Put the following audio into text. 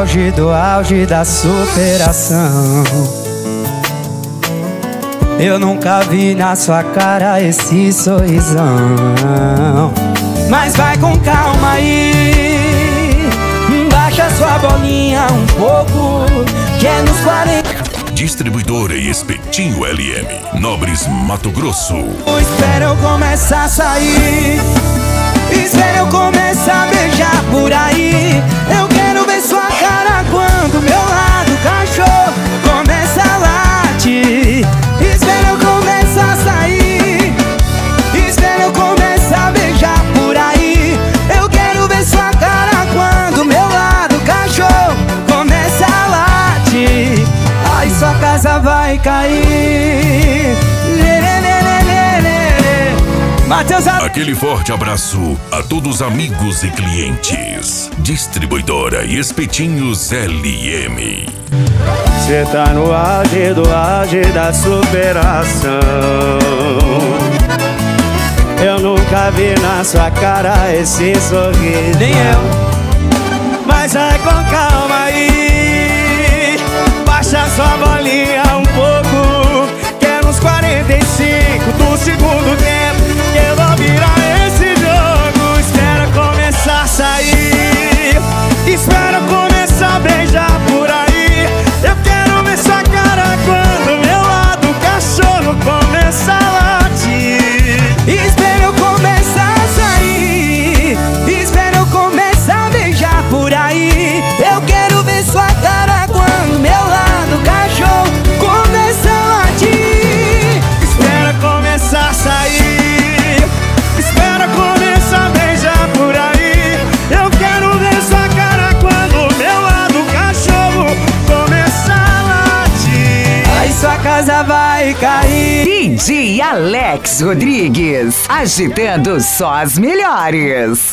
auge da superação. Eu nunca vi na sua cara esse sorrisão. Mas vai com calma aí, baixa sua bolinha um pouco, que é nos 40. Distribuidora e Espetinho LM, Nobres, Mato Grosso. Espera eu começar a sair, espera eu começar a beijar por aí. Eu quero ver sua cara quando meu lado cachorro começa a latir. Espera eu começar a sair, espera eu começar a beijar por aí. Eu quero ver sua cara quando meu lado cachorro começa a latir. Ai, sua casa vai cair. Mateus... Aquele forte abraço a todos amigos e clientes. Distribuidora e Espetinhos LM. Cê tá no auge da superação. Eu nunca vi na sua cara esse sorriso. Nem eu. Mas vai com calma aí, baixa sua bolinha um pouco, que é nos 45 do segundo tempo que eu vou virar esse jogo. Espera começar a sair, espera começar a beijar por aí. Eu quero ver sua cara quando meu lado cachorro começa a latir. Espera eu começar a sair, espera eu começar a beijar por aí. Eu quero ver sua cara quando meu lado cachorro começa a latir. Espera começar a sair, espera começar a beijar por aí. Eu quero ver sua cara quando meu lado cachorro começa a latir. Aí sua casa vai cair. DJ Alex Rodrigues, agitando só as melhores.